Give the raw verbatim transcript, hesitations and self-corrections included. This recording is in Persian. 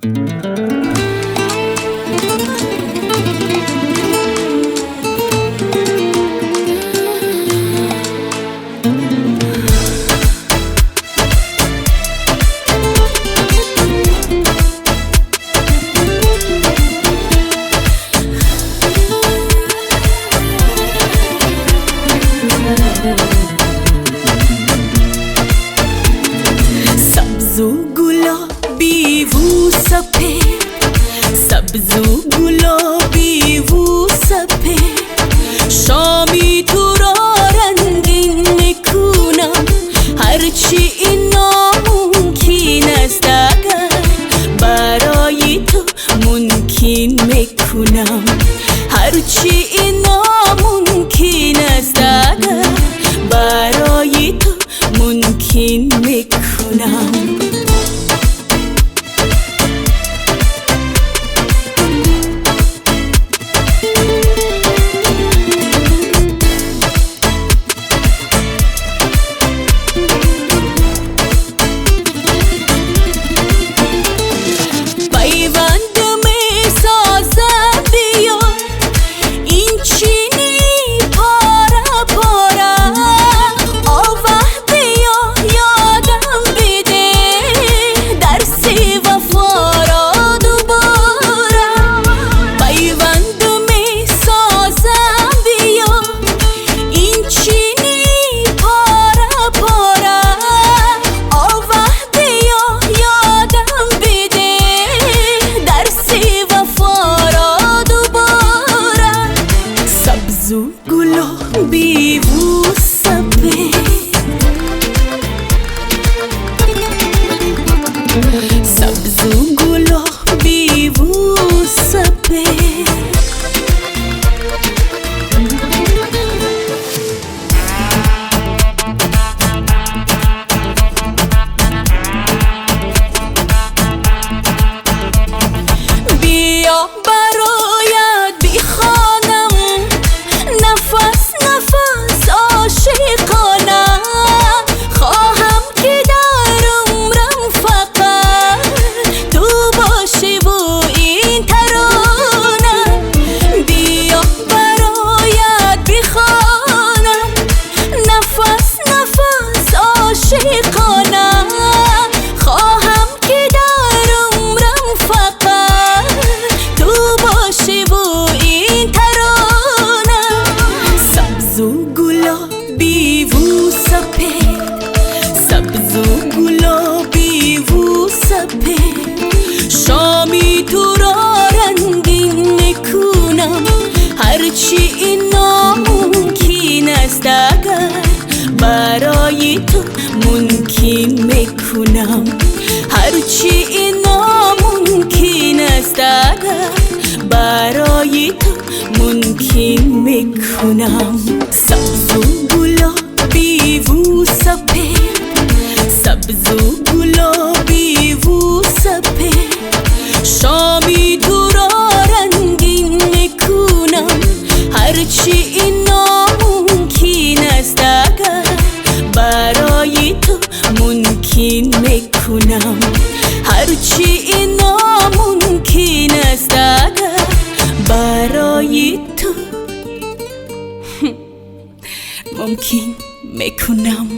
सब्ज़ू गुलाबी वो सफेद, सब्ज़ू गुलाबी वो सफेद शामी تو را رنگین میکنم هرچی اینا ممکن است اگر برای تو ممکن میکنم هرچی اینا ممکن است اگر برای تو ممکن میکنم गुलाबी वो सफेद, सब्ज़ू गुलाबी वो सफेद بیا برایت بخوانم نفس نفس عاشقانم خواهم که در عمرم فقط تو باشی و این ترانه بیا برایت بخوانم نفس نفس عاشقانم خواهم که در عمرم فقط تو باشی و این ترانه सब्ज़ू गुलाबी वो सफेद, सब्ज़ू गुलाबी वो सफेद शामी تو را رنگین میکنم هرچی اینا ممکن است اگر برای تو ممکن میکنم هرچی اینا ممکن است اگر برای تو ممکن میکنم सब्ज़ू गुलाबी वो सफेद, सब्ज़ू गुलाबी वो सफेद शामी تو را رنگین میکنم هرچی اینا ممکن است اگر برای تو ممکن میکنم هرچی اینا ممکن است اگر برای تو ممکن میکنم